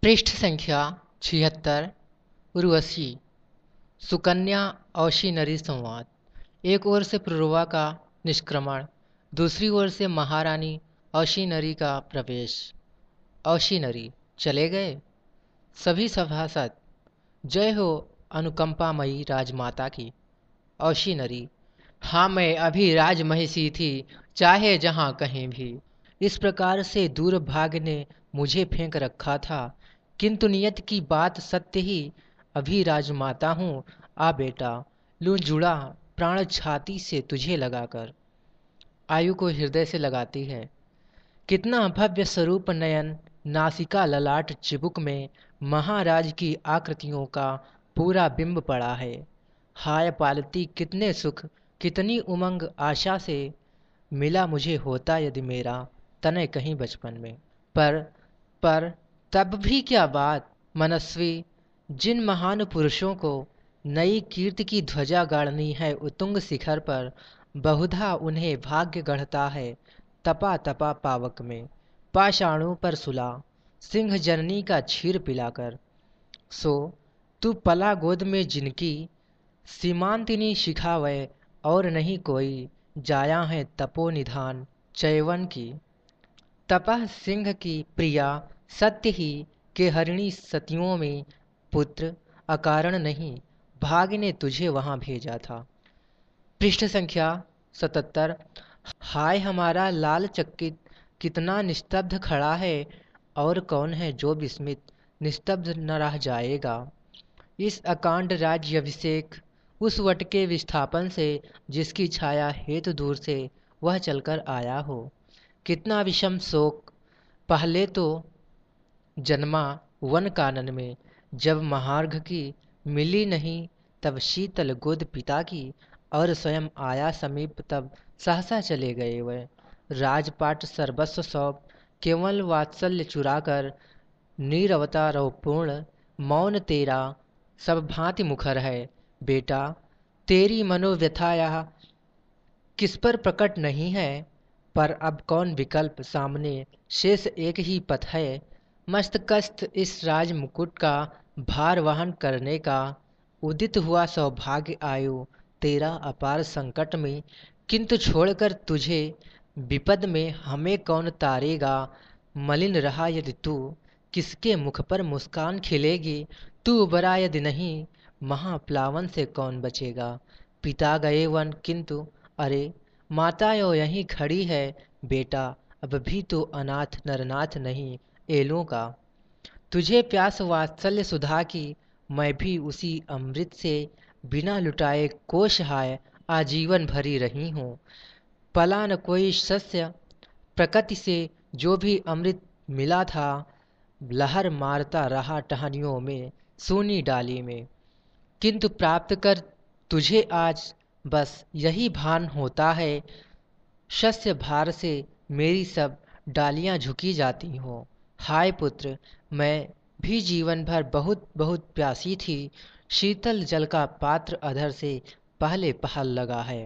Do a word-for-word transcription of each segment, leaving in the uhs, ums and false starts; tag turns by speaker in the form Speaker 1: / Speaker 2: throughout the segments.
Speaker 1: पृष्ठ संख्या छिहत्तर। उर्वशी। सुकन्या औशीनरी संवाद। एक ओर से प्रुरवा का निष्क्रमण, दूसरी ओर से महारानी औशीनरी का प्रवेश। औशीनरी चले गए। सभी सभासद जय हो अनुकंपामयी राजमाता की। औशीनरी हाँ, मैं अभी राजमहिषी थी, चाहे जहाँ कहीं भी। इस प्रकार से दूर भाग्य ने मुझे फेंक रखा था, किंतु नियत की बात सत्य ही। अभी राजमाता हूँ। आ बेटा, लूं जुड़ा प्राण छाती से तुझे लगाकर। आयु को हृदय से लगाती है। कितना भव्य स्वरूप नयन, नासिका ललाट चिबुक में महाराज की आकृतियों का पूरा बिंब पड़ा है। हाय पालती कितने सुख, कितनी उमंग आशा से मिला मुझे होता यदि मेरा तनय कहीं बचपन में। पर पर तब भी क्या बात मनस्वी। जिन महान पुरुषों को नई कीर्ति की ध्वजा गाड़नी है उतुंग शिखर पर, बहुधा उन्हें भाग्य गढ़ता है तपा तपा पावक में, पाषाणों पर सुला सिंह जननी का क्षीर पिलाकर। सो तू पला गोद में जिनकी, सीमांतिनी शिखा वै और नहीं कोई, जाया है तपो निधान चैवन की। तपह सिंह की प्रिया सत्य ही के हरिणी सतियों में पुत्र अकारण नहीं, भाग्य ने तुझे वहां भेजा था। पृष्ठ संख्या सतहत्तर। हाय हमारा लाल चकित कितना निस्तब्ध खड़ा है, और कौन है जो विस्मित निस्तब्ध न रह जाएगा। इस अकांड राज्य अभिषेक उस वट के विस्थापन से, जिसकी छाया हेतु दूर से वह चलकर आया हो। कितना विषम शोक पहले तो जन्मा वन कानन में, जब महार्घ की मिली नहीं तब शीतल गोद पिता की, और स्वयं आया समीप तब सहसा चले गए वह। राजपाट सर्वस्व सौंप केवल वात्सल्य चुराकर, नीरवता रवपूर्ण मौन तेरा सब भांति मुखर है। बेटा तेरी मनोव्यथा यह किस पर प्रकट नहीं है, पर अब कौन विकल्प सामने, शेष एक ही पथ है। मस्तकस्थ इस राज मुकुट का भार वहन करने का, उदित हुआ सौभाग्य आयु तेरा अपार संकट में, किंतु छोड़कर तुझे विपद में हमें कौन तारेगा। मलिन रहा यदि तू, किसके मुख पर मुस्कान खिलेगी। तू उबरा यदि नहीं, महाप्लावन से कौन बचेगा। पिता गए वन किंतु अरे, माता यो यहीं खड़ी है। बेटा अब भी तो अनाथ नरनाथ नहीं एलों का। तुझे प्यास वात्सल्य सुधा की, मैं भी उसी अमृत से बिना लुटाए कोश हाय आजीवन भरी रही हूँ। पला न कोई सस्य प्रकृति से, जो भी अमृत मिला था लहर मारता रहा टहनियों में सूनी डाली में। किंतु प्राप्त कर तुझे आज बस यही भान होता है, शस्य भार से मेरी सब डालियां झुकी जाती हों। हाय पुत्र, मैं भी जीवन भर बहुत बहुत प्यासी थी, शीतल जल का पात्र अधर से पहले पहल लगा है।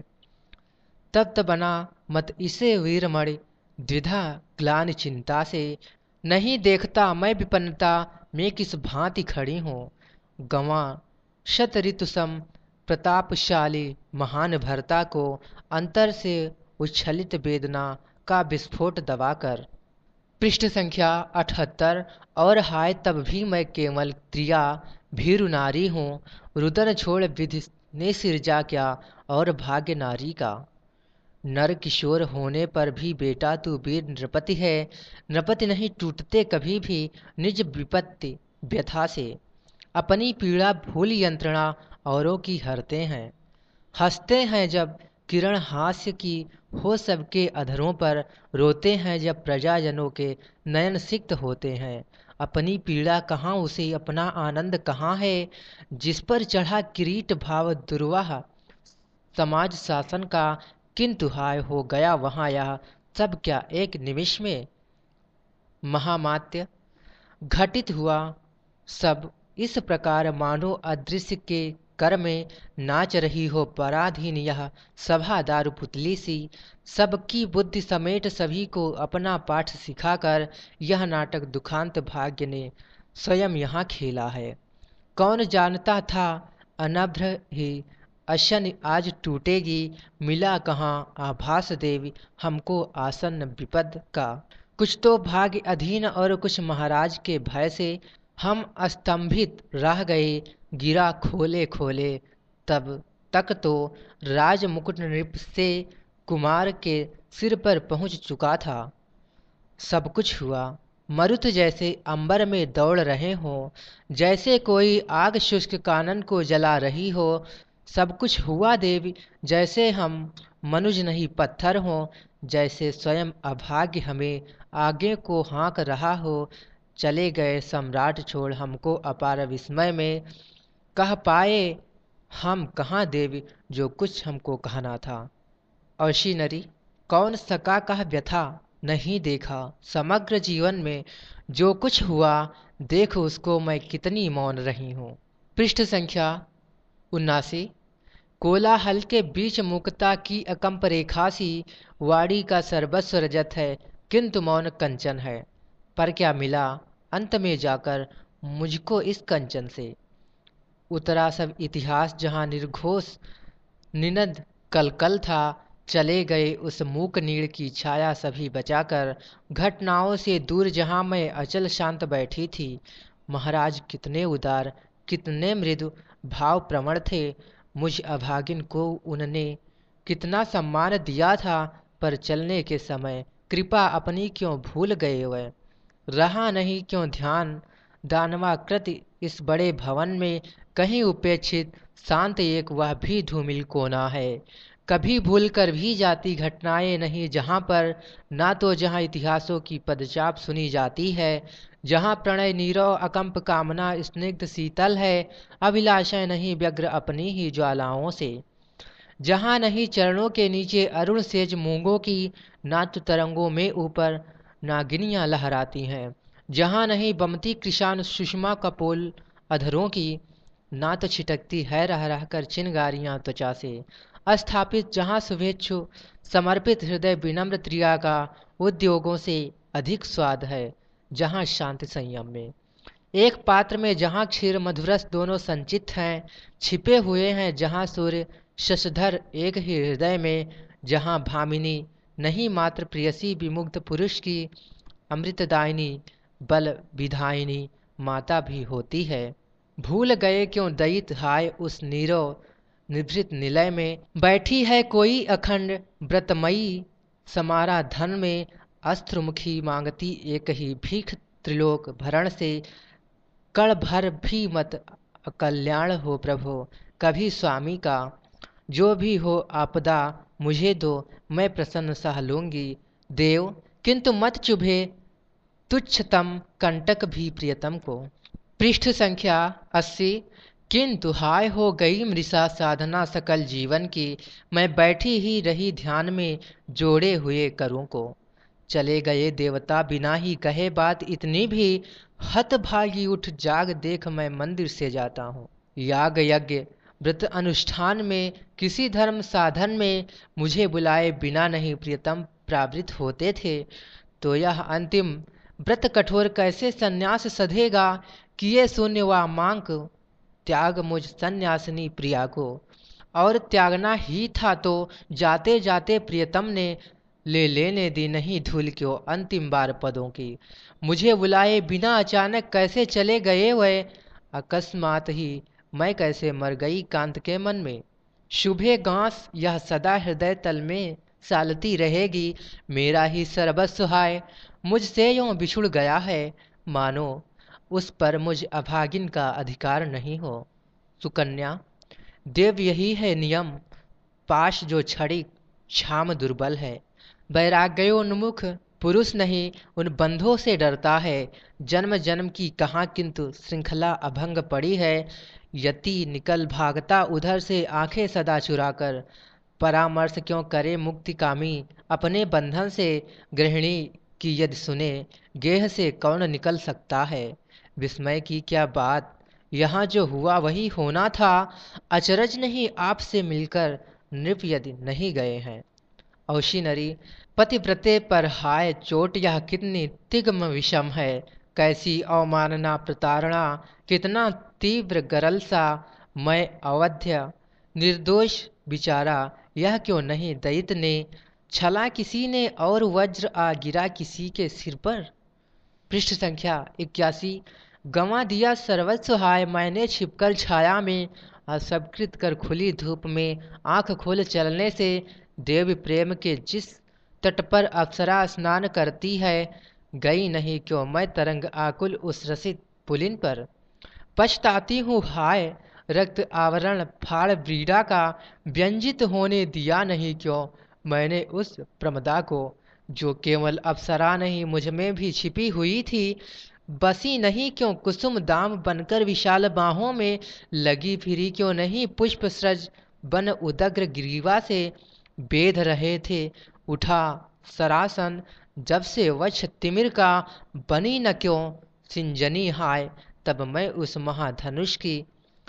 Speaker 1: तब तब बना मत इसे वीरमणि, द्विधा ग्लानि चिंता से, नहीं देखता मैं विपन्नता में किस भांति खड़ी हूँ। गंवा शत ऋतु सम प्रतापशाली महान भरता को, अंतर से उच्छलित वेदना का विस्फोट दबाकर। पृष्ठ संख्या अठहत्तर। और हाय तब भी मैं केवल त्रिया भीरु नारी हूँ, रुदन छोड़ विधि ने सिरजा क्या और भाग्य नारी का। नर किशोर होने पर भी बेटा तू वीर नृपति है, नृपति नहीं टूटते कभी भी निज विपत्ति व्यथा से। अपनी पीड़ा भूल यंत्रणा औरों की हरते हैं, हंसते हैं जब किरण हास्य की हो सबके अधरों पर, रोते हैं जब प्रजाजनों के नयन सिक्त होते हैं। अपनी पीड़ा कहाँ उसे अपना आनंद कहाँ है, जिस पर चढ़ा किरीट भाव दुर्वाह समाज शासन का। किंतु हाय हो गया वहाँ यह सब क्या एक निमिष में। महामात्य घटित हुआ सब इस प्रकार, मानो अदृश्य के कर में नाच रही हो पराधीन यह सभा दारू पुतली सी। सबकी बुद्धि समेट सभी को अपना पाठ सिखाकर, यह नाटक दुखांत भाग्य ने स्वयं यहाँ खेला है। कौन जानता था अनभ्र ही अशन आज टूटेगी, मिला कहाँ आभास देवी हमको आसन्न विपद का। कुछ तो भाग्य अधीन और कुछ महाराज के भय से हम स्तंभित रह गए, गिरा खोले खोले तब तक तो राज मुकुट नृप से कुमार के सिर पर पहुंच चुका था। सब कुछ हुआ मरुत जैसे अंबर में दौड़ रहे हों, जैसे कोई आग शुष्क कानन को जला रही हो। सब कुछ हुआ देवी जैसे हम मनुज नहीं पत्थर हों, जैसे स्वयं अभाग्य हमें आगे को हाँक रहा हो। चले गए सम्राट छोड़ हमको अपार विस्मय में, कह पाए हम कहाँ देवी जो कुछ हमको कहना था। औशी नरी कौन सका कह व्यथा नहीं देखा, समग्र जीवन में जो कुछ हुआ देख उसको मैं कितनी मौन रही हूँ। पृष्ठ संख्या उन्नासी। कोलाहल के बीच मुक्ता की अकंप रेखा सी, वाड़ी का सर्वस्व रजत है किंतु मौन कंचन है। पर क्या मिला अंत में जाकर मुझको इस कंचन से, उतरा सब इतिहास जहाँ निर्घोष निनद कलकल था। चले गए उस मूक नीड़ की छाया सभी बचाकर, घटनाओं से दूर जहाँ मैं अचल शांत बैठी थी। महाराज कितने उदार कितने मृदु भाव प्रवण थे, मुझ अभागिन को उनने कितना सम्मान दिया था। पर चलने के समय कृपा अपनी क्यों भूल गए वह, रहा नहीं क्यों ध्यान दानवाकृति इस बड़े भवन में। कहीं उपेक्षित शांत एक वह भी धूमिल कोना है, कभी भूल कर भी जाती घटनाएं नहीं जहाँ पर, ना तो जहाँ इतिहासों की पदचाप सुनी जाती है, जहाँ प्रणय नीरव अकंप कामना स्निग्ध शीतल है, अभिलाषाएं नहीं व्यग्र अपनी ही ज्वालाओं से, जहाँ नहीं चरणों के नीचे अरुण सेज मूंगों की, ना तो तरंगों में ऊपर नागिनियाँ लहराती हैं, जहाँ नहीं बमती कृषाण सुषमा कपोल अधरों की, ना तो छिटकती है रह रह कर चिनगारियाँ त्वचा से स्थापित, जहाँ शुभेच्छु समर्पित हृदय विनम्र त्रिया का उद्योगों से अधिक स्वाद है, जहाँ शांति संयम में एक पात्र में, जहाँ क्षीर मधुरस दोनों संचित हैं, छिपे हुए हैं जहाँ सूर्य शशधर एक ही हृदय में, जहाँ भामिनी नहीं मात्र प्रियसी विमुग्ध पुरुष की, अमृतदायिनी बल विधायिनी माता भी होती है। भूल गए क्यों दैत हाय उस नीरव निभृत निलय में, बैठी है कोई अखंड व्रतमयी समारा धन में, अस्त्रमुखी मांगती एक ही भीख त्रिलोक भरण से, कण भर भी मत कल्याण हो प्रभो कभी स्वामी का, जो भी हो आपदा मुझे दो मैं प्रसन्न सह लूंगी देव, किंतु मत चुभे तुच्छतम कंटक भी प्रियतम को। पृष्ठ संख्या अस्सी। किंतु हाय हो गई मृषा साधना सकल जीवन की, मैं बैठी ही रही ध्यान में जोड़े हुए करों को। चले गए देवता बिना ही कहे बात इतनी भी, हतभागी उठ जाग देख मैं मंदिर से जाता हूँ। याग यज्ञ व्रत अनुष्ठान में किसी धर्म साधन में मुझे बुलाए बिना नहीं प्रियतम प्रावृत होते थे, तो यह अंतिम व्रत कठोर कैसे संन्यास सधेगा, किए शून्य व मांग त्याग मुझ सन्यासिनी प्रिया को। और त्यागना ही था तो जाते जाते प्रियतम ने ले लेने दी नहीं धूल क्यों अंतिम बार पदों की, मुझे बुलाए बिना अचानक कैसे चले गए वह, अकस्मात ही मैं कैसे मर गई कांत के मन में। शुभे गांस यह सदा हृदय तल में सालती रहेगी, मेरा ही सर्वस्व हाय मुझसे यूं बिछुड़ गया है, मानो उस पर मुझ अभागिन का अधिकार नहीं हो। सुकन्या देव यही है नियम, पाश जो छड़ी क्षाम दुर्बल है, वैराग्योन्मुख पुरुष नहीं उन बंधों से डरता है, जन्म जन्म की कहाँ किंतु श्रृंखला अभंग पड़ी है, यति निकल भागता उधर से आंखें सदा चुराकर, परामर्श क्यों करे मुक्ति कामी अपने बंधन से, गृहिणी की यदि सुने गेह से कौन निकल सकता है। विस्मय की क्या बात यहाँ जो हुआ वही होना था, अचरज नहीं आपसे मिलकर नृप यदि नहीं गए हैं। औशी नरी पतिव्रते पर हाय चोट यह कितनी तिग्म विषम है, कैसी अवमानना प्रताड़ना, कितना तीव्र गरल सा मैं अवध्य निर्दोष बिचारा, यह क्यों नहीं दैत ने छला किसी ने और वज्र आ गिरा किसी के सिर पर। पृष्ठ संख्या इक्यासी। गंवा दिया सर्वस्व हाय मैंने छिपकर छाया में, असंकृत कर खुली धूप में आंख खोल चलने से, देव प्रेम के जिस तट पर अप्सरा स्नान करती है, गई नहीं क्यों मैं तरंग आकुल उस रसित पुलिन पर। पछताती हूँ हाय रक्त आवरण फाड़ व्रीड़ा का, व्यंजित होने दिया नहीं क्यों मैंने उस प्रमदा को, जो केवल अप्सरा नहीं मुझ में भी छिपी हुई थी। बसी नहीं क्यों कुसुम दाम बनकर विशाल बाहों में, लगी फिरी क्यों नहीं पुष्प सृज बन उदग्र ग्रीवा से, बेध रहे थे उठा सरासन जब से वक्ष तिमिर का, बनी न क्यों सिंजनी हाय तब मैं उस महाधनुष की।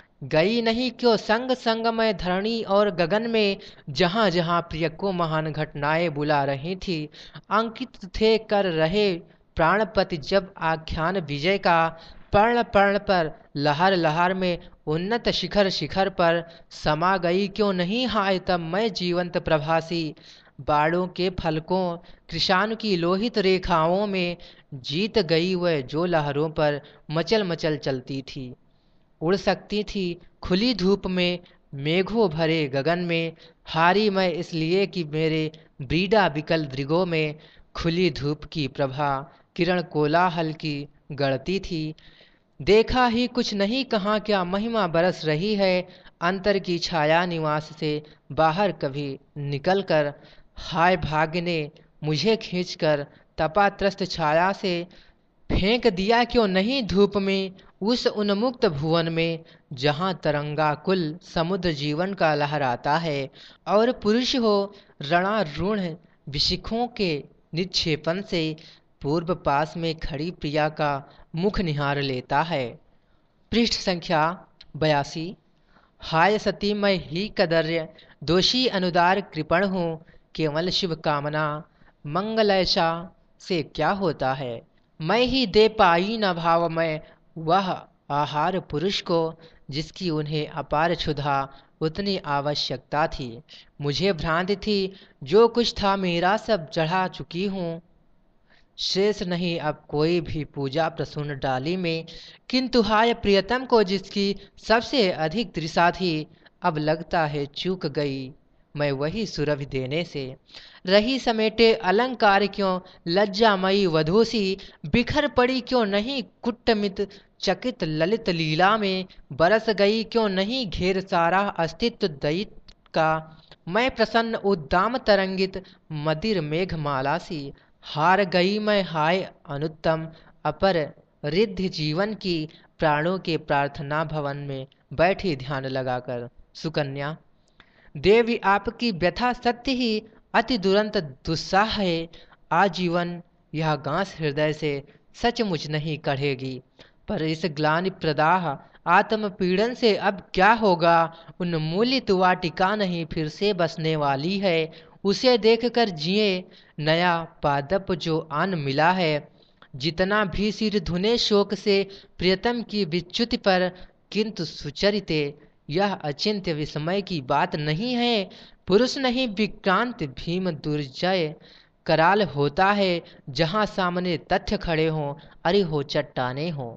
Speaker 1: गई नहीं क्यों संग संग में धरणी और गगन में, जहाँ जहाँ प्रिय को महान घटनाएं बुला रही थी, अंकित थे कर रहे प्राणपति जब आख्यान विजय का। पर्ण पर्ण पर लहर लहर में उन्नत शिखर शिखर पर, समा गई क्यों नहीं हाय तब मैं जीवंत प्रभासी, बाड़ों के फलकों कृषाण की लोहित रेखाओं में, जीत गई वह जो लहरों पर मचल मचल चलती थी। उड़ सकती थी खुली धूप में मेघों भरे गगन में, हारी मैं इसलिए कि मेरे ब्रीडा विकल दृगों में, खुली धूप की प्रभा किरण कोलाहल की गढ़ती थी। देखा ही कुछ नहीं कहाँ क्या महिमा बरस रही है, अंतर की छाया निवास से बाहर कभी निकल कर, हाय भाग्य ने मुझे खींचकर तपात्रस्त छाया से, फेंक दिया क्यों नहीं धूप में उस उन्मुक्त भुवन में, जहाँ तरंगा कुल समुद्र जीवन का लहराता है, और पुरुष हो रणारूढ़ विशिखों के निक्षेपण से, पूर्व पास में खड़ी प्रिया का मुख निहार लेता है। पृष्ठ संख्या बयासी। हाय सती मैं ही कदर्य दोषी अनुदार कृपण हूँ, केवल शुभ कामना मंगलैषा से क्या होता है, मैं ही दे पाई न भाव में वह आहार पुरुष को, जिसकी उन्हें अपार क्षुधा उतनी आवश्यकता थी। मुझे भ्रांति थी जो कुछ था मेरा सब चढ़ा चुकी हूँ, शेष नहीं अब कोई भी पूजा प्रसून डाली में, किंतु हाय प्रियतम को जिसकी सबसे अधिक तृषा थी, अब लगता है चूक गई मैं वही सुरभि देने से। रही समेटे अलंकार क्यों लज्जामयी वधूसी, बिखर पड़ी क्यों नहीं कुट्टमित चकित ललित लीला में, बरस गई क्यों नहीं घेर सारा अस्तित्व दैत का, मैं प्रसन्न उद्दाम तरंगित मदिर मेघमाला सी, हार गई मैं हाय अनुत्तम अपर रिद्धि जीवन की, प्राणों के प्रार्थना भवन में बैठी ध्यान लगाकर। सुकन्या। देवी आपकी व्यथा सत्य ही अति दुरंत दुस्साह है, आजीवन यह गांस हृदय से सचमुच नहीं कढ़ेगी, पर इस ग्लानि प्रदाह आत्म पीड़न से अब क्या होगा, उन्मूलित वाटिका नहीं फिर से बसने वाली है, उसे देखकर जिए नया पादप जो आन मिला है, जितना भी सिर धुने शोक से प्रियतम की विच्युति पर, किंतु सुचरिते यह अचिंत्य विस्मय की बात नहीं है, पुरुष नहीं विक्रांत भीम दुर्जय कराल होता है, जहाँ सामने तथ्य खड़े हों अरे हो चट्टाने हों।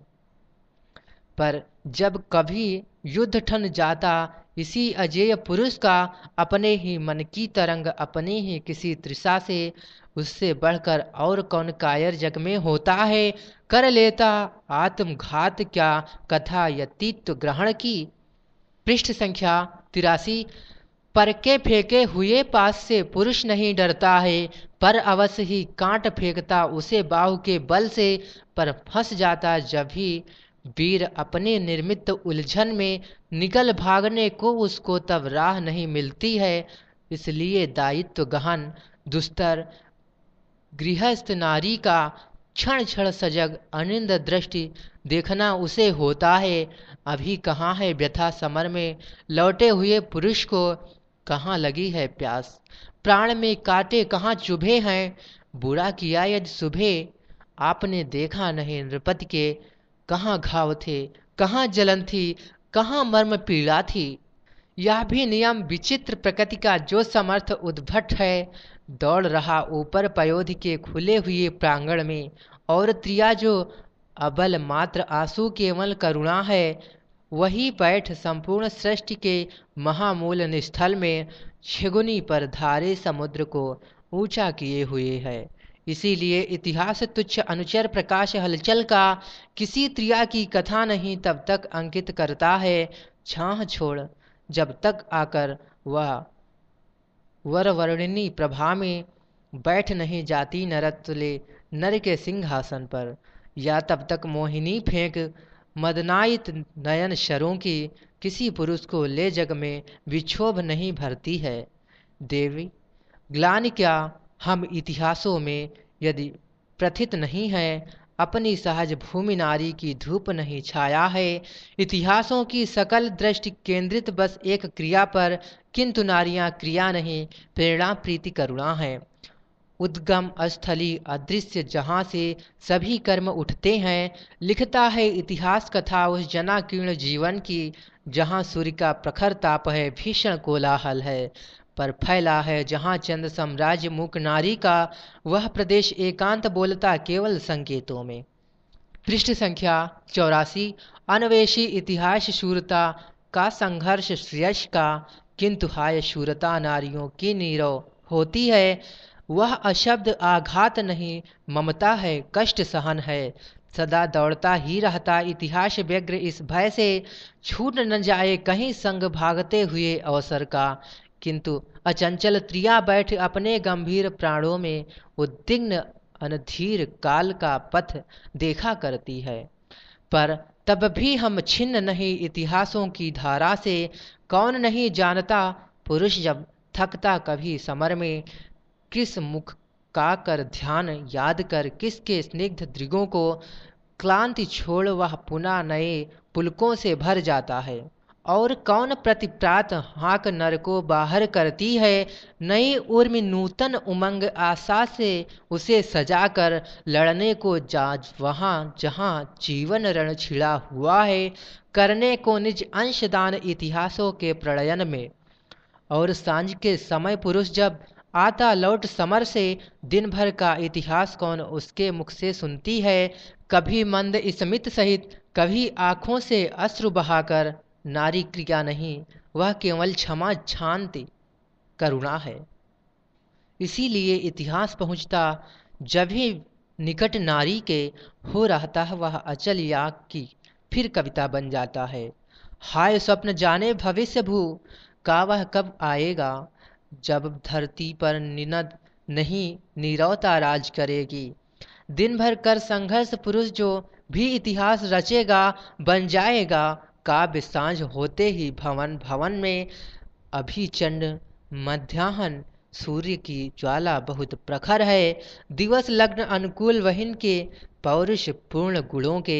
Speaker 1: पर जब कभी युद्ध ठन जाता इसी अजेय पुरुष का, अपने ही मन की तरंग अपनी ही किसी तृषा से, उससे बढ़कर और कौन कायर जग में होता है, कर लेता आत्मघात क्या कथा यतीत्व ग्रहण की। पृष्ठ संख्या तिरासी। पर के फेंके हुए पास से पुरुष नहीं डरता है, पर अवश्य ही कांट फेंकता उसे बाहु के बल से, पर फंस जाता जब भी वीर अपने निर्मित उलझन में, निकल भागने को उसको तब राह नहीं मिलती है, इसलिए दायित्व गहन दुस्तर गृहस्थ नारी का क्षण क्षण सजग अनिंद दृष्टि देखना उसे होता है। अभी कहाँ है व्यथा समर में लौटे हुए पुरुष को, कहाँ लगी है प्यास प्राण में काटे कहाँ चुभे हैं, बुरा किया यदि सुबह आपने देखा नहीं नृपति के कहाँ घाव थे, कहाँ जलन थी, कहाँ मर्म पीड़ा थी। यह भी नियम विचित्र प्रकृति का जो समर्थ उद्भट है, दौड़ रहा ऊपर पयोधि के खुले हुए प्रांगण में, और त्रिया जो अबल मात्र आंसू केवल करुणा है, वही बैठ संपूर्ण सृष्टि के महामूल निस्थल में छिगुनी पर धारे समुद्र को ऊंचा किए हुए है। इसीलिए इतिहास तुच्छ अनुचर प्रकाश हलचल का किसी त्रिया की कथा नहीं तब तक अंकित करता है, छाह छोड़ जब तक आकर वह वरवर्णिनी प्रभा में बैठ नहीं जाती नरतुल्य नर के सिंहासन पर, या तब तक मोहिनी फेंक मदनायित नयन शरों की किसी पुरुष को ले जग में विक्षोभ नहीं भरती है। देवी ग्लानि क्या हम इतिहासों में यदि प्रथित नहीं है, अपनी सहज भूमि नारी की धूप नहीं छाया है। इतिहासों की सकल दृष्टि केंद्रित बस एक क्रिया पर, किंतु नारियां क्रिया नहीं, प्रेरणा प्रीति करुणा है। उद्गम स्थली अदृश्य जहाँ से सभी कर्म उठते हैं, लिखता है इतिहास कथा उस जनाकीर्ण जीवन की, जहाँ सूर्य का प्रखर ताप है, भीषण कोलाहल है, पर फैला है जहाँ चंद्र साम्राज्य मूक नारी का वह प्रदेश एकांत बोलता केवल संकेतों में। पृष्ठ संख्या चौरासी। अन्वेषी इतिहास शूरता का संघर्ष श्रेयस का, किंतु हाय शूरता नारियों की नीरव होती है। वह अशब्द आघात नहीं, ममता है, कष्ट सहन है, सदा दौड़ता ही रहता इतिहास व्यग्र इस भय से छूट न जाए कहीं संग भागते हुए अवसर का। किंतु अचंचल त्रिया बैठ अपने गंभीर प्राणों में उद्विग्न अनधीर काल का पथ देखा करती है। पर तब भी हम छिन्न नहीं इतिहासों की धारा से, कौन नहीं जानता पुरुष जब थकता कभी समर में, किस मुख का कर ध्यान याद कर किसके स्निग्ध दृगों को क्लांति छोड़ वह पुनः नए पुलकों से भर जाता है। और कौन प्रतिप्रात हाँक नर को बाहर करती है, नई उर्मि नूतन उमंग आशा से उसे सजाकर लड़ने को जाज वहाँ जहाँ जीवन रण छिड़ा हुआ है, करने को निज अंशदान इतिहासों के प्रलयन में। और सांझ के समय पुरुष जब आता लौट समर से, दिन भर का इतिहास कौन उसके मुख से सुनती है, कभी मंद स्मित सहित, कभी आँखों से अश्रु बहाकर। नारी क्रिया नहीं, वह केवल क्षमा शांति करुणा है। इसीलिए इतिहास पहुँचता जब भी निकट नारी के हो रहता है, वह अचल याग की फिर कविता बन जाता है। हाय स्वप्न जाने भविष्य भू का वह कब आएगा, जब धरती पर निनद नहीं नीरवता राज करेगी। दिन भर कर संघर्ष पुरुष जो भी इतिहास रचेगा, बन जाएगा काव्य सांझ होते ही भवन भवन में। अभी चंड मध्याह्न सूर्य की ज्वाला बहुत प्रखर है, दिवस लग्न अनुकूल वहिन के पौरुष पूर्ण गुणों के।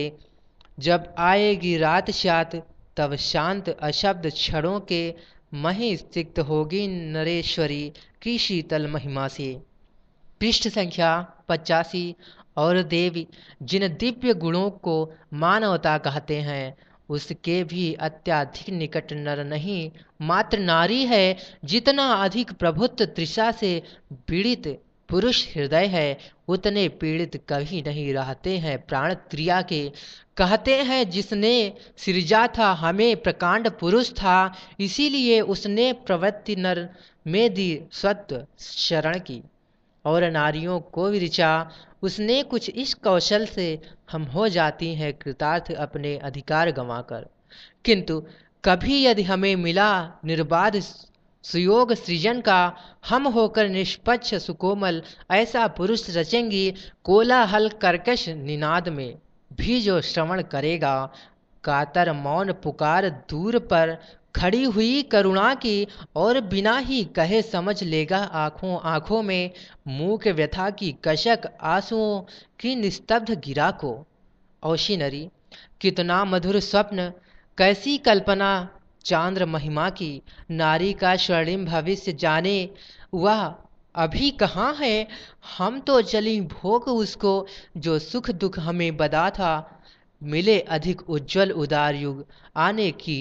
Speaker 1: जब आएगी रात श्यात तब शांत अशब्द क्षणों के, मही सिक्त होगी नरेश्वरी की शीतल महिमा से। पृष्ठ संख्या पचासी। और देवी जिन दिव्य गुणों को मानवता कहते हैं, उसके भी अत्याधिक निकट नर नहीं मात्र नारी है। जितना अधिक प्रभुत्व तृषा से पीड़ित पुरुष हृदय है, उतने पीड़ित कभी नहीं रहते हैं प्राण क्रिया के। कहते हैं जिसने सृजा था हमें प्रकांड पुरुष था, इसीलिए उसने प्रवृत्ति नर में दी सत्व शरण की, और नारियों को विरचा उसने कुछ इस कौशल से, हम हो जाती हैं कृतार्थ अपने अधिकार गंवाकर। किंतु कभी यदि हमें मिला निर्बाध सुयोग सृजन का, हम होकर निष्पक्ष सुकोमल ऐसा पुरुष रचेंगी, कोलाहल कर्कश निनाद में भी जो श्रवण करेगा, कातर मौन पुकार दूर पर खड़ी हुई करुणा की, और बिना ही कहे समझ लेगा आँखों आँखों में मूक व्यथा की कशक आंसुओं की निस्तब्ध गिरा को। औशी नरी कितना मधुर स्वप्न, कैसी कल्पना चांद्र महिमा की, नारी का स्वर्णिम भविष्य जाने वह अभी कहाँ है? हम तो चली भोग उसको, जो सुख दुख हमें बदा था। मिले अधिक उज्जवल उदार युग, आने की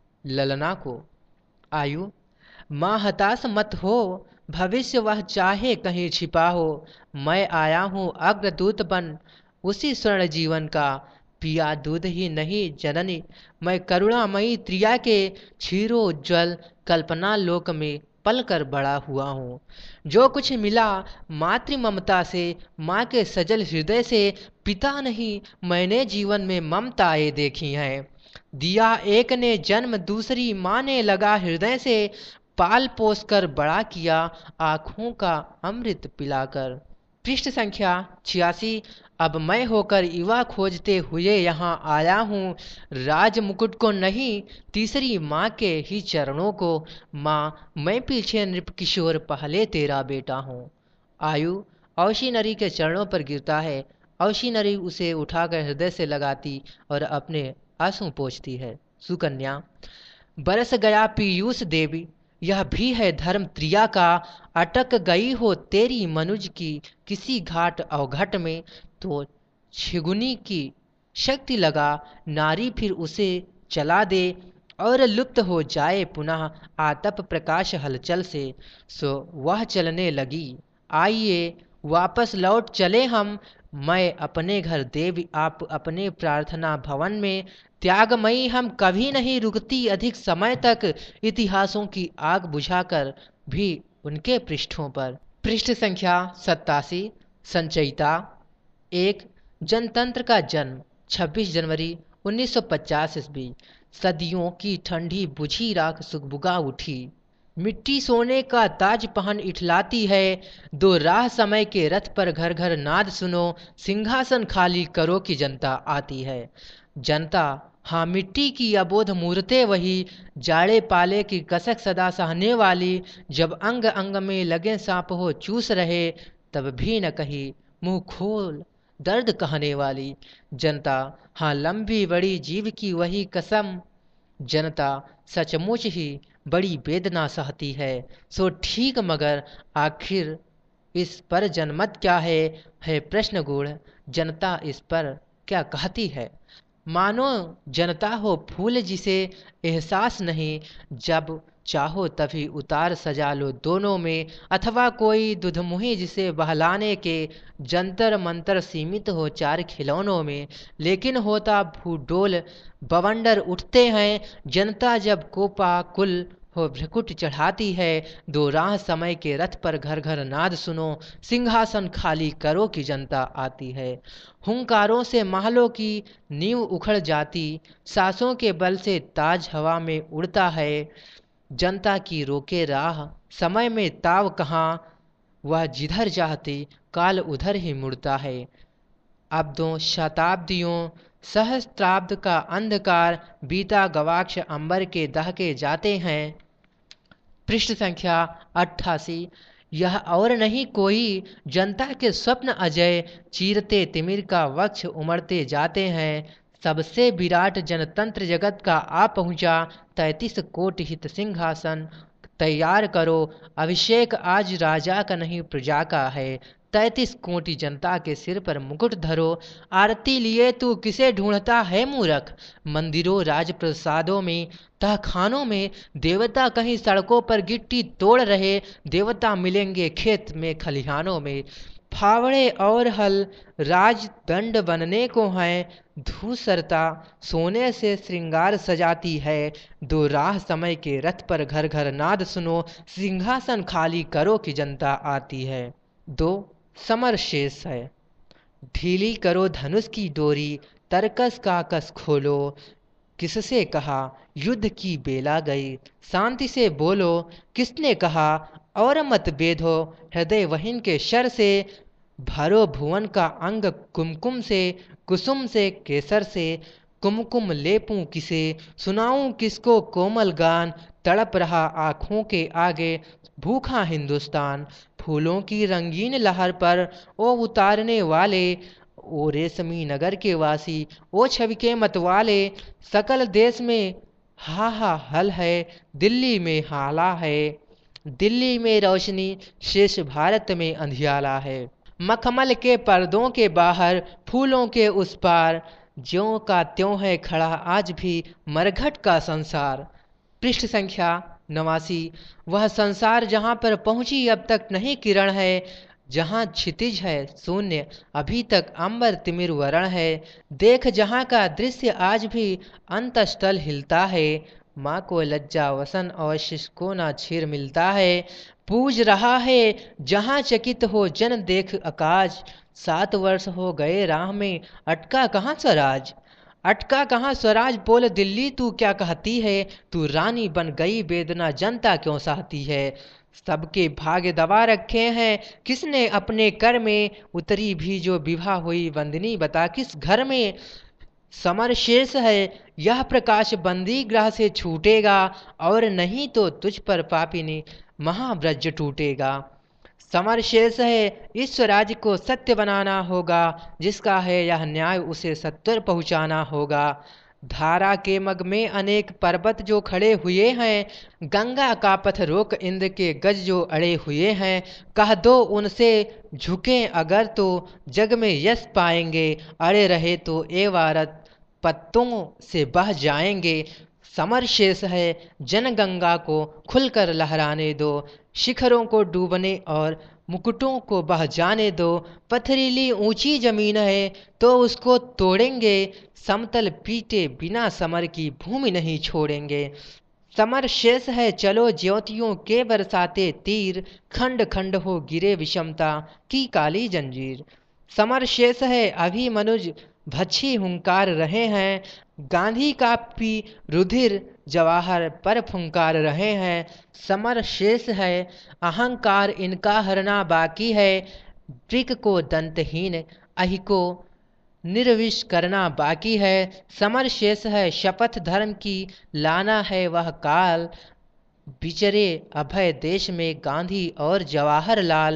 Speaker 1: ललना को। आयु, माँ हताश मत हो, भविष्य वह चाहे कहीं छिपा हो। मैं आया हूँ अग्रदूत बन, उसी स्वर्ण जीवन का। पिया दूध ही नहीं जननी, मैं करुणामयी त्रिया के क्षीरो उज्ज्वल कल्पना लोक में पल कर बड़ा हुआ हूँ। जो कुछ मिला मातृ ममता से, माँ के सजल हृदय से। पिता नहीं, मैंने जीवन में ममताएं देखी हैं। दिया एक ने जन्म, दूसरी माँ ने लगा हृदय से। पाल पोस कर बड़ा किया, आँखों का अमृत पिलाकर। पृष्ठ संख्या छियासी। अब मैं होकर युवा खोजते हुए यहाँ आया हूँ, राज मुकुट को नहीं, तीसरी माँ के ही चरणों को। माँ, मैं पीछे नृप किशोर, पहले तेरा बेटा हूँ। आयु, औशी नरी के चरणों पर गिरता है। औशी नरी उसे उठाकर हृदय से लगाती और अपने आंसू पोंछती है। सुकन्या, बरस गया पीयूष देवी, यह भी है धर्म त्रिया का। अटक गई हो तेरी मनुज की किसी घाट अवघट में, तो छिगुनी की शक्ति लगा, नारी फिर उसे चला दे। और लुप्त हो जाए पुनः आतप प्रकाश हलचल से। सो वह चलने लगी। आइए वापस लौट चले हम, मैं अपने घर, देवी आप अपने प्रार्थना भवन में। त्यागमयी हम कभी नहीं रुकती अधिक समय तक, इतिहासों की आग बुझाकर भी उनके पृष्ठों पर। पृष्ठ संख्या सत्तासी। संचयिता एक। जनतंत्र का जन्म छब्बीस जनवरी उन्नीस सौ पचास ईस्वी। सदियों की ठंडी बुझी राख सुगबुगा उठी, मिट्टी सोने का ताज पहन इठलाती है। दो राह समय के रथ पर घर घर नाद सुनो, सिंहासन खाली करो की जनता आती है। जनता, हाँ, मिट्टी की अबोध मूर्तें वही, जाड़े पाले की कसक सदा सहने वाली। जब अंग अंग में लगे सांप हो चूस रहे, तब भी न कही मुंह खोल दर्द कहने वाली। जनता, हाँ, लंबी बड़ी जीव की वही कसम। जनता सचमुच ही बड़ी वेदना सहती है। सो ठीक, मगर आखिर इस पर जनमत क्या है है प्रश्न गूढ़। जनता इस पर क्या कहती है? मानो जनता हो फूल जिसे एहसास नहीं, जब चाहो तभी उतार सजा लो दोनों में। अथवा कोई दुधमुही जिसे बहलाने के जंतर मंतर सीमित हो चार खिलौनों में। लेकिन होता भूडोल बवंडर उठते हैं, जनता जब कोपा कुल हो भ्रकुट चढ़ाती है। दो राह समय के रथ पर घर घर नाद सुनो, सिंहासन खाली करो की जनता आती है। हुंकारों से महलों की नींव उखड़ जाती, सांसों के बल से ताज हवा में उड़ता है। जनता की रोके राह समय में ताव कहाँ, वह जिधर चाहती काल उधर ही मुड़ता है। अब दो शताब्दियों सहस्त्राब्द का अंधकार बीता गवाक्ष अंबर के दहके जाते हैं। पृष्ठ संख्या अट्ठासी। यह और नहीं कोई जनता के स्वप्न अजय, चीरते तिमिर का वक्ष उमड़ते जाते हैं। सबसे विराट जनतंत्र जगत का आ पहुंचा, तैतीस कोटि हित सिंहासन तैयार करो। अभिषेक आज राजा का नहीं प्रजा का है, तैतीस कोटि जनता के सिर पर मुकुट धरो। आरती लिए तू किसे ढूंढता है मूर्ख, मंदिरों राजप्रसादों में तहखानों में। देवता कहीं सड़कों पर गिट्टी तोड़ रहे, देवता मिलेंगे खेत में खलिहानों में। फावड़े और हल राजदंड बनने को हैं, धूसरता सोने से श्रृंगार सजाती है। दो राह समय के रथ पर घर घर नाद सुनो, सिंहासन खाली करो की जनता आती है। दो समर शेष है। ढीली करो धनुष की डोरी, तरकस का कस खोलो। किससे कहा युद्ध की बेला गई, शांति से बोलो। किसने कहा और मत बेधो, हृदय वहीन के शर से। भरो भुवन का अंग कुमकुम से, कुसुम से केसर से। कुमकुम लेपूं किसे, सुनाऊं किसको कोमल गान। तड़प रहा आँखों के आगे भूखा हिंदुस्तान। फूलों की रंगीन लहर पर ओ उतारने वाले, ओ रेशमी नगर के वासी, ओ छवि के मतवाले। सकल देश में हा हा हल है, दिल्ली में हाला है। दिल्ली में रोशनी, शेष भारत में अंधियाला है। मखमल के पर्दों के बाहर, फूलों के उस पार, ज्यों का त्यों है खड़ा आज भी मरघट का संसार। पृष्ठ संख्या नवासी। वह संसार जहाँ पर पहुँची अब तक नहीं किरण है, जहाँ क्षितिज है शून्य अभी तक अंबर तिमिर वरण है। देख जहाँ का दृश्य आज भी अंतस्थल हिलता है, माँ को लज्जा वसन और शिश को ना क्षीर मिलता है। पूज रहा है जहाँ चकित हो जन देख आकाश, सात वर्ष हो गए राह में अटका कहाँ स्वराज। अटका कहाँ स्वराज बोल दिल्ली तू क्या कहती है, तू रानी बन गई वेदना जनता क्यों सहती है। सबके भाग्य दबा रखे हैं किसने अपने कर में, उतरी भी जो विवाह हुई वंदनी बता किस घर में। समर शेष है यह प्रकाश बंदी ग्रह से छूटेगा, और नहीं तो तुझ पर पापिनी महाव्रज टूटेगा। समर शेष है इस स्वराज को सत्य बनाना होगा, जिसका है यह न्याय उसे सत्वर पहुंचाना होगा। धारा के मग में अनेक पर्वत जो खड़े हुए हैं, गंगा का पथ रोक इंद्र के गज जो अड़े हुए हैं। कह दो उनसे झुकें अगर तो जग में यश पाएंगे, अड़े रहे तो ए भारत पत्तों से बह जाएंगे। समर शेष है जनगंगा को खुलकर लहराने दो, शिखरों को डूबने और मुकुटों को बह जाने दो। पथरीली ऊंची जमीन है तो उसको तोड़ेंगे, समतल पीटे बिना समर की भूमि नहीं छोड़ेंगे। समर शेष है चलो ज्योतियों के बरसाते तीर, खंड खंड हो गिरे विषमता की काली जंजीर। समर शेष है अभी मनुज भच्छी हुंकार रहे हैं, गांधी का पी रुधिर जवाहर पर फुंकार रहे हैं। समर शेष है अहंकार इनका हरना बाकी है, वृक को दंतहीन अहि को निर्विष करना बाकी है। समर शेष है शपथ धर्म की लाना है वह काल, बिचरे अभय देश में गांधी और जवाहरलाल।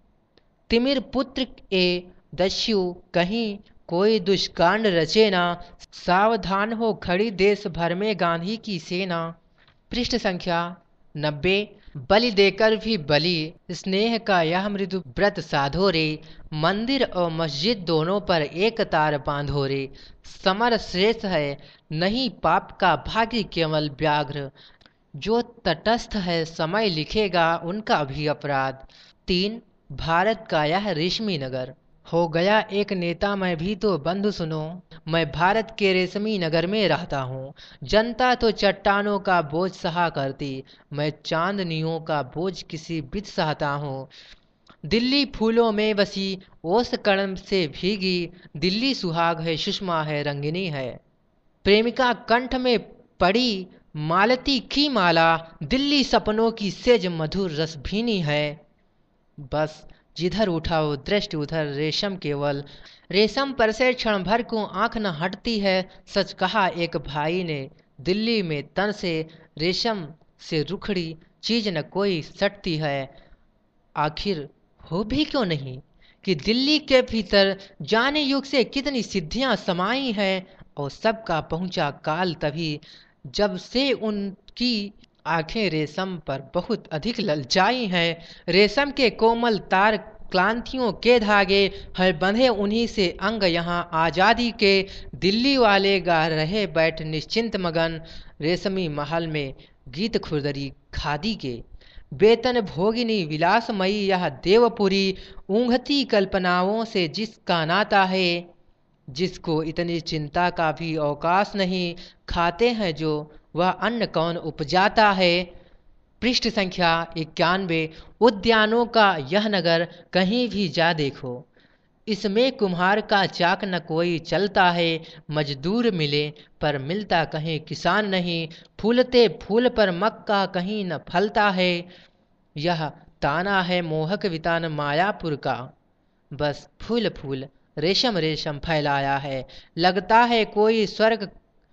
Speaker 1: तिमिर पुत्र ए दस्यु कहीं कोई दुष्कांड रचे ना, सावधान हो खड़ी देश भर में गांधी की सेना। पृष्ठ संख्या नब्बे। बलि देकर भी बलि स्नेह का यह मृदु व्रत साधो रे, मंदिर और मस्जिद दोनों पर एक तार बांधो रे। समर श्रेष्ठ है नहीं पाप का भाग्य केवल व्याघ्र, जो तटस्थ है समय लिखेगा उनका भी अपराध। तीन। भारत का यह रेशमी नगर हो गया एक नेता मैं भी तो बंधु सुनो, मैं भारत के रेशमी नगर में रहता हूँ। जनता तो चट्टानों का बोझ सहा करती, मैं चांदनियों का बोझ किसी बित सहता हूँ। दिल्ली फूलों में बसी ओस कड़म से भीगी, दिल्ली सुहाग है सुषमा है रंगिनी है। प्रेमिका कंठ में पड़ी मालती की माला, दिल्ली सपनों की सेज मधुर रस भीनी है। बस जिधर उठाओ दृष्टि उधर रेशम केवल, रेशम पर से क्षण भर को आंख न हटती है। सच कहा एक भाई ने दिल्ली में तन से, रेशम से रुखड़ी चीज न कोई सटती है। आखिर हो भी क्यों नहीं कि दिल्ली के भीतर जाने युग से कितनी सिद्धियां समाई हैं, और सबका पहुंचा काल तभी जब से उनकी आंखें रेशम पर बहुत अधिक ललचाई हैं। रेशम के कोमल तार क्लांतियों के धागे है बंधे उन्हीं से अंग यहाँ आज़ादी के, दिल्ली वाले गा रहे बैठ निश्चिंत मगन, रेशमी महल में गीत खुरदरी खादी के। वेतन भोगिनी विलासमयी यह देवपुरी, ऊँघती कल्पनाओं से जिसका नाता है, जिसको इतनी चिंता का भी अवकाश नहीं, खाते हैं जो वह अन्न कौन उपजाता है। पृष्ठ संख्या इक्यानवे। उद्यानों का यह नगर कहीं भी जा देखो, इसमें कुम्हार का चाक न कोई चलता है, मजदूर मिले पर मिलता कहीं किसान नहीं, फूलते फूल पर मक्का कहीं न फलता है। यह ताना है मोहक वितान मायापुर का, बस फूल फूल रेशम रेशम फैलाया है, लगता है कोई स्वर्ग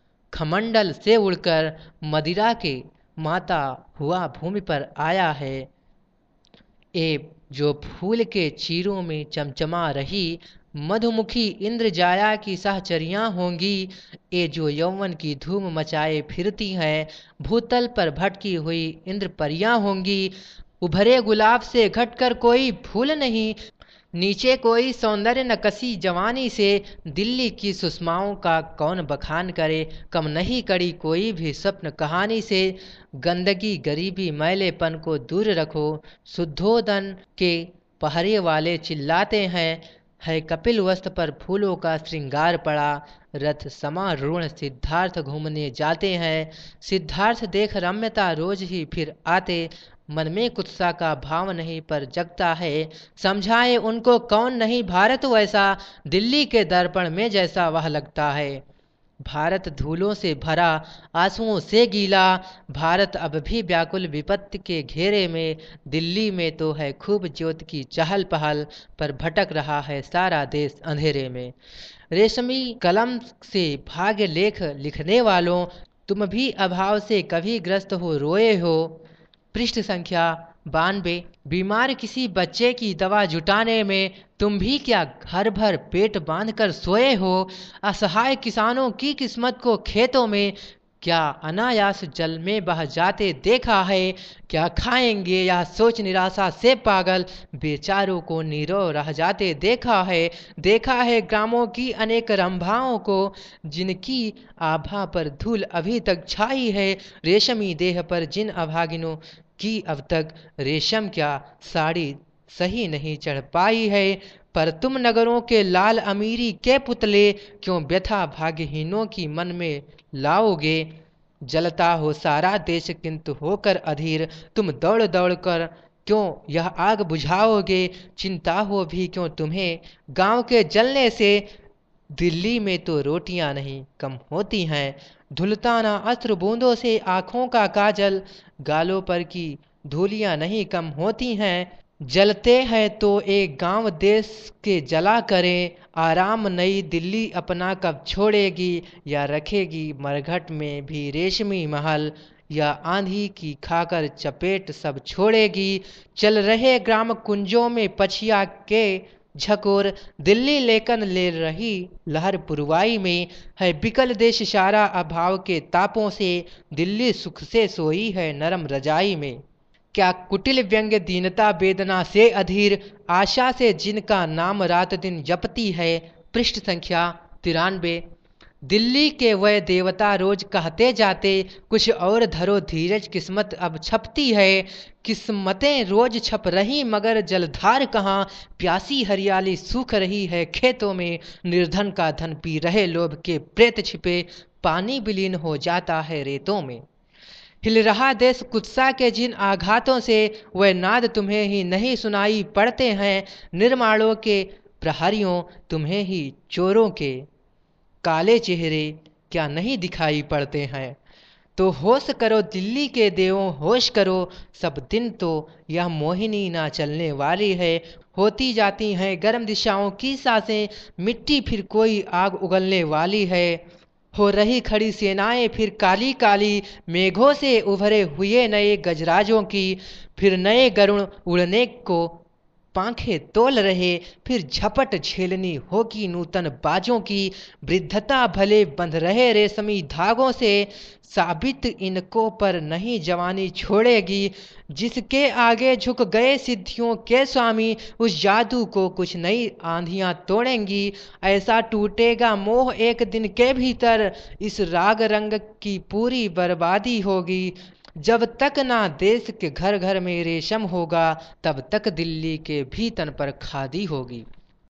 Speaker 1: खमंडल से उड़कर मदिरा के माता हुआ भूमि पर आया है। ए जो फूल के चीरों में चमचमा रही, मधुमुखी इंद्रजाया की सहचरियां होंगी, ये जो यौवन की धूम मचाए फिरती हैं। भूतल पर भटकी हुई इंद्र परियां होंगी, उभरे गुलाब से घटकर कोई फूल नहीं। नीचे कोई सौंदर्य नकसी जवानी से, दिल्ली की सुषमाओं का कौन बखान करे। कम नहीं कड़ी कोई भी स्वप्न कहानी से, गंदगी गरीबी मैलेपन को दूर रखो। शुद्धोदन के पहरे वाले चिल्लाते हैं, है कपिल वस्त्र पर फूलों का श्रृंगार पड़ा। रथ समारूढ़ सिद्धार्थ घूमने जाते हैं, सिद्धार्थ देख रम्यता रोज ही फिर आते। मन में कुत्सा का भाव नहीं पर जगता है, समझाए उनको कौन नहीं भारत वैसा, दिल्ली के दर्पण में जैसा वह लगता है। भारत धूलों से भरा आंसुओं से गीला, भारत अब भी व्याकुल विपत्ति के घेरे में। दिल्ली में तो है खूब ज्योत की चहल पहल, पर भटक रहा है सारा देश अंधेरे में। रेशमी कलम से भाग्य लेख लिखने वालों, तुम भी अभाव से कभी ग्रस्त हो रोए हो। पृष्ठ संख्या बानवे। बीमार किसी बच्चे की दवा जुटाने में तुम भी क्या घर भर पेट बांधकर सोए हो। असहाय किसानों की किस्मत को खेतों में क्या अनायास जल में बह जाते देखा है। क्या खाएंगे यह सोच निराशा से पागल, बेचारों को नीरो रह जाते देखा है। देखा है ग्रामों की अनेक रंभाओं को, जिनकी आभा पर धूल अभी तक छाई है। रेशमी देह पर जिन अभागिनों की अब तक रेशम क्या साड़ी सही नहीं चढ़ पाई है। पर तुम नगरों के लाल अमीरी के पुतले, क्यों व्यथा भाग्यहीनों की मन में लाओगे। जलता हो सारा देश किंतु होकर अधीर, तुम दौड़ दौड़ कर क्यों यह आग बुझाओगे। चिंता हो भी क्यों तुम्हें गांव के जलने से, दिल्ली में तो रोटियां नहीं कम होती हैं। धुलता ना अस्त्र बूंदों से आँखों का काजल, गालों पर की धूलियां नहीं कम होती हैं। जलते हैं तो एक गांव देश के जला करें, आराम नई दिल्ली अपना कब छोड़ेगी। या रखेगी मरघट में भी रेशमी महल, या आंधी की खाकर चपेट सब छोड़ेगी। चल रहे ग्राम कुंजों में पछिया के झकोर, दिल्ली लेकर ले रही लहर पुरवाई में। है बिकल देश सारा अभाव के तापों से, दिल्ली सुख से सोई है नरम रजाई में। क्या कुटिल व्यंग्य दीनता वेदना से अधीर, आशा से जिनका नाम रात दिन जपती है। पृष्ठ संख्या तिरानवे। दिल्ली के वह देवता रोज कहते जाते, कुछ और धरो धीरज किस्मत अब छपती है। किस्मतें रोज छप रही मगर जलधार कहाँ, प्यासी हरियाली सूख रही है खेतों में। निर्धन का धन पी रहे लोभ के प्रेत छिपे, पानी विलीन हो जाता है रेतों में। हिल रहा देश कुत्सा के जिन आघातों से, वह नाद तुम्हें ही नहीं सुनाई पड़ते हैं। निर्माणों के प्रहरियों तुम्हें ही चोरों के काले चेहरे क्या नहीं दिखाई पड़ते हैं। तो होश करो दिल्ली के देवों होश करो, सब दिन तो यह मोहिनी ना चलने वाली है। होती जाती हैं गर्म दिशाओं की सांसें, मिट्टी फिर कोई आग उगलने वाली है। हो रही खड़ी सेनाएं फिर काली काली, मेघों से उभरे हुए नए गजराजों की। फिर नए गरुण उड़ने को पांखें तोल रहे, फिर झपट झेलनी होगी नूतन बाजों की। वृद्धता भले बंध रहे रेशमी धागों से, साबित इनको पर नहीं जवानी छोड़ेगी। जिसके आगे झुक गए सिद्धियों के स्वामी, उस जादू को कुछ नई आंधियां तोड़ेंगी। ऐसा टूटेगा मोह एक दिन के भीतर, इस राग रंग की पूरी बर्बादी होगी। जब तक ना देश के घर घर में रेशम होगा, तब तक दिल्ली के भी तन पर खादी होगी।